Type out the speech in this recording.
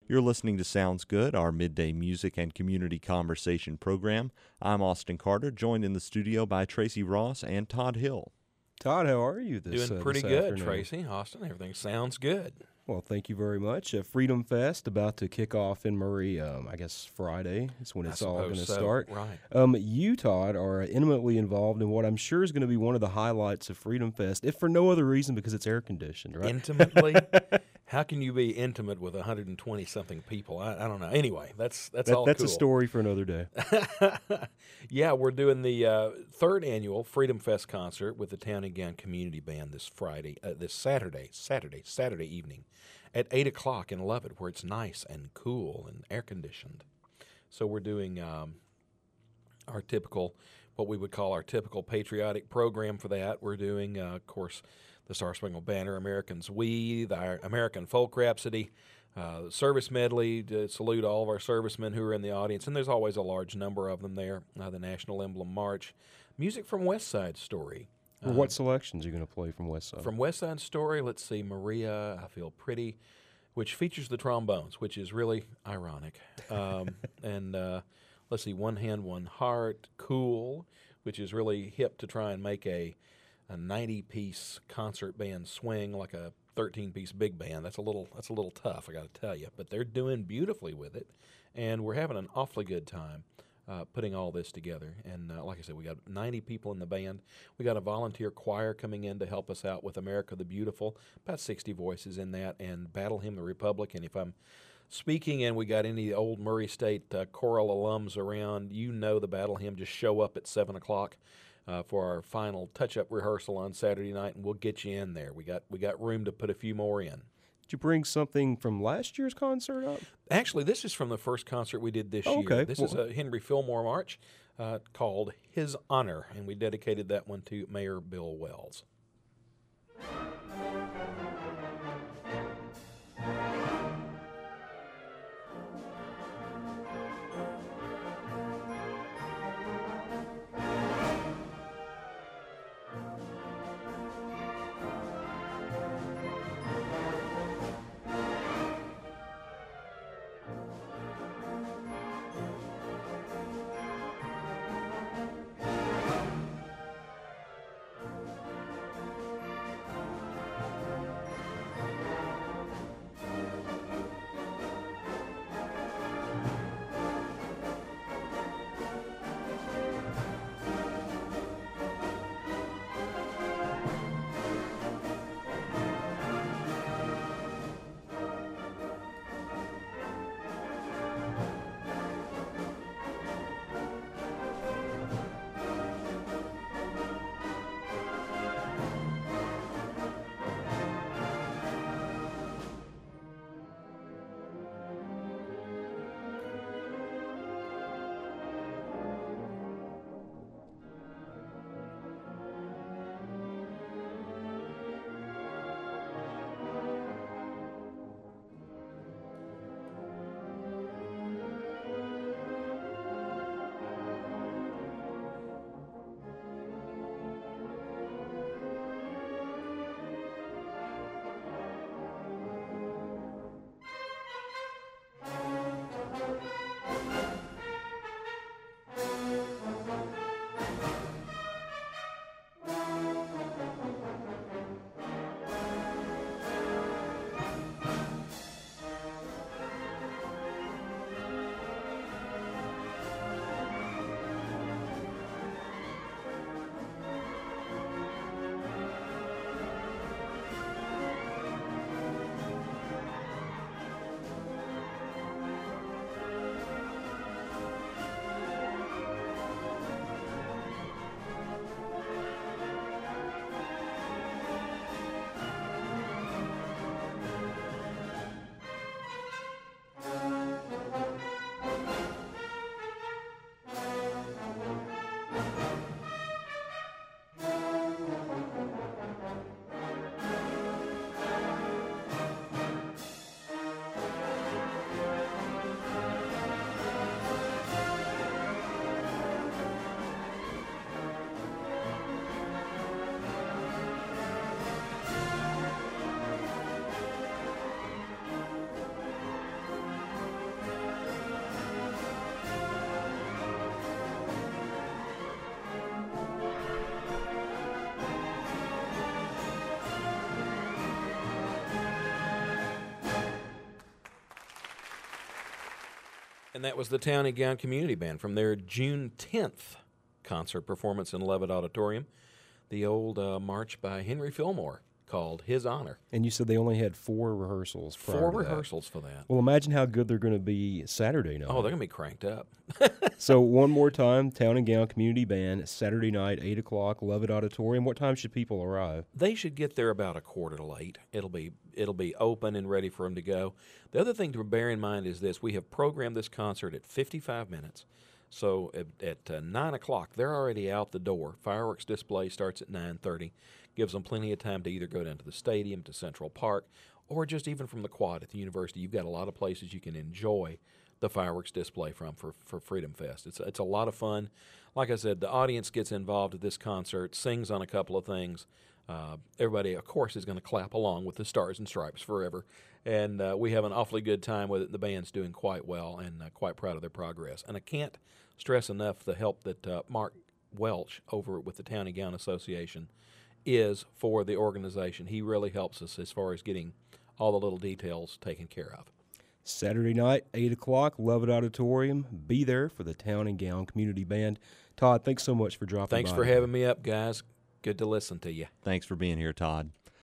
You're listening to Sounds Good, our midday music and community conversation program. I'm Austin Carter, joined in the studio by Tracy Ross and Todd Hill. Todd, how are you Doing pretty this good, afternoon? Tracy. Austin, everything sounds good. Well, thank you very much. Freedom Fest about to kick off in Murray, I guess Friday is when it's all going to start. Right. You, Todd, are intimately involved in what I'm sure is going to be one of the highlights of Freedom Fest, if for no other reason because it's air-conditioned, right? Intimately? How can you be intimate with 120-something people? I don't know. Anyway, that's all That's cool. a story for another day. Yeah, we're doing the third annual Freedom Fest concert with the Town and Gown Community Band this Saturday evening at 8 o'clock in Lovett, where it's nice and cool and air-conditioned. So we're doing our typical, what we would call our typical patriotic program for that. We're doing, of course, the Star Spangled Banner, Americans We, the American Folk Rhapsody, service medley to salute all of our servicemen who are in the audience, and there's always a large number of them there, the National Emblem March, music from West Side Story. Well, what selections are you going to play from West Side? From West Side Story, let's see, Maria, I Feel Pretty, which features the trombones, which is really ironic. And let's see, One Hand, One Heart, Cool, which is really hip to try and make a 90-piece concert band swing like a 13-piece big band. That's a little tough, I got to tell you. But they're doing beautifully with it, and we're having an awfully good time putting all this together. And like I said, we got 90 people in the band. We got a volunteer choir coming in to help us out with America the Beautiful, about 60 voices in that, and Battle Hymn the Republic. And if I'm speaking and we got any old Murray State choral alums around, you know the Battle Hymn, just show up at 7 o'clock. For our final touch-up rehearsal on Saturday night, and we'll get you in there. We got room to put a few more in. Did you bring something from last year's concert up? Actually, this is from the first concert we did this year. Okay. This is a Henry Fillmore March called His Honor, and we dedicated that one to Mayor Bill Wells. And that was the Town and Gown Community Band from their June 10th concert performance in Levitt Auditorium. The old march by Henry Fillmore called His Honor. And you said they only had 4 rehearsals prior Four to that. rehearsals for that. Well, imagine how good they're going to be Saturday night. Oh, they're going to be cranked up. So one more time, Town and Gown Community Band, Saturday night, 8 o'clock, Levitt Auditorium. What time should people arrive? They should get there about 7:45. It'll be open and ready for them to go. The other thing to bear in mind is this: we have programmed this concert at 55 minutes. So at 9 o'clock, they're already out the door. Fireworks display starts at 9:30. Gives them plenty of time to either go down to the stadium, to Central Park, or just even from the quad at the university. You've got a lot of places you can enjoy the fireworks display from for Freedom Fest. It's a lot of fun. Like I said, the audience gets involved at this concert, sings on a couple of things. Everybody, of course, is going to clap along with the Stars and Stripes forever. And we have an awfully good time with it. The band's doing quite well and quite proud of their progress. And I can't stress enough the help that Mark Welch over with the Town and Gown Association is for the organization. He really helps us as far as getting all the little details taken care of. Saturday night, 8 o'clock, Levitt Auditorium. Be there for the Town and Gown Community Band. Todd, thanks so much for dropping by. Thanks for having me up, guys. Good to listen to you. Thanks for being here, Todd.